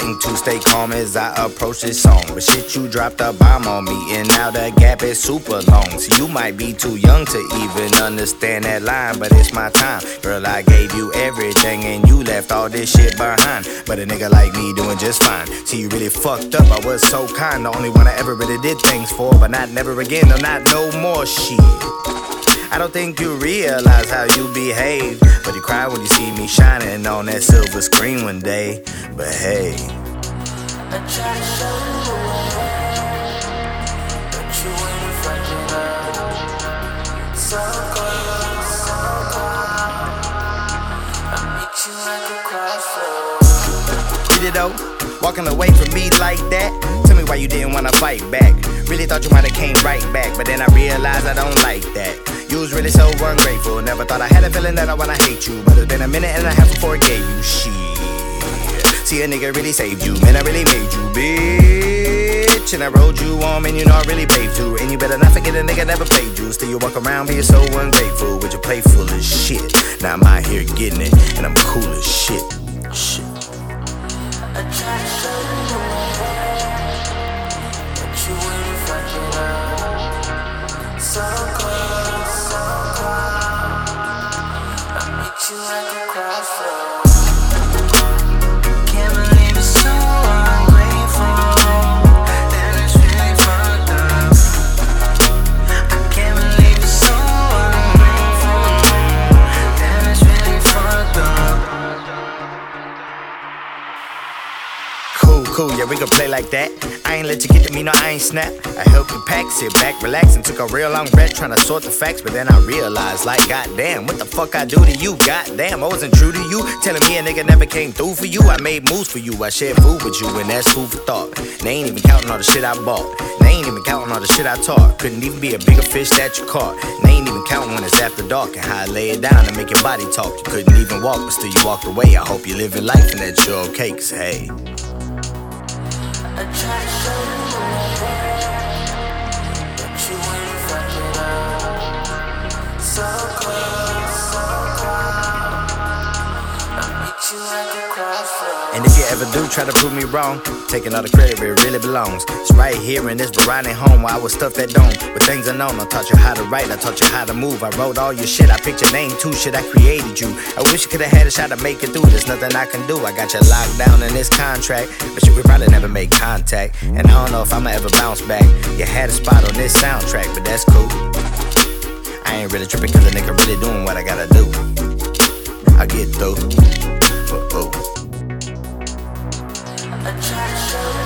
fighting to stay calm as I approach this song. But shit, you dropped a bomb on me, and now the gap is super long. So you might be too young to even understand that line, but it's my time. Girl, I gave you everything, and you left all this shit behind. But a nigga like me doing just fine. See, you really fucked up, I was so kind. The only one I ever really did things for, but not never again, no, not no more shit. I don't think you realize how you behave, but you cry when you see me shining on that silver screen one day. But hey, I try to show you the way, but you ain't fucking up. So close, so close. I meet you at the crossroads. did it though, walking away from me like that. Tell me why you didn't wanna fight back. Really thought you might've came right back, but then I realized I don't like that. You was really so ungrateful. Never thought I had a feeling that I wanna hate you, but it's been a minute and a half before I gave you shit. See, a nigga really saved you, man, I really made you, bitch. And I rode you on, man, you know I really paved you. And you better not forget a nigga never played you. Still you walk around being so ungrateful with your play full of shit. Now I'm out here getting it, and I'm cool as shit. Shit. I try to show you the way, but you ain't fucking up. So close, so close. I meet you at the crossroads. Can't believe it's so ungrateful, and it's really fucked up. I can't believe it's so ungrateful, and it's really fucked up. Cool, yeah, we gon' play like that. I ain't let you get to me, no, I ain't snap. I helped you pack, sit back, relax, and took a real long breath trying to sort the facts. But then I realized, like, goddamn, what the fuck I do to you? Goddamn, I wasn't true to you. Telling me a nigga never came through for you. I made moves for you, I shared food with you, and that's food for thought. They ain't even counting all the shit I bought. They ain't even counting all the shit I taught. Couldn't even be a bigger fish that you caught. They ain't even counting when it's after dark and how I lay it down and make your body talk. You couldn't even walk, but still you walked away. I hope you live your life and that you're okay, 'cause hey, I try to show you the way, but you ain't fucking up. So close, so close. I meet you at the crossroads. and if you ever do try to prove me wrong, taking all the credit where it really belongs. It's right here in this Verani home where I was stuff that don't. With things unknown, I taught you how to write, I taught you how to move. I wrote all your shit, I picked your name too, shit, I created you. I wish you could've had a shot to make it through. There's nothing I can do, I got you locked down in this contract, but you would probably never make contact. And I don't know if I'ma ever bounce back. You had a spot on this soundtrack, but that's cool. I ain't really tripping 'cause a nigga really doing what I gotta do. I get through. I try to show you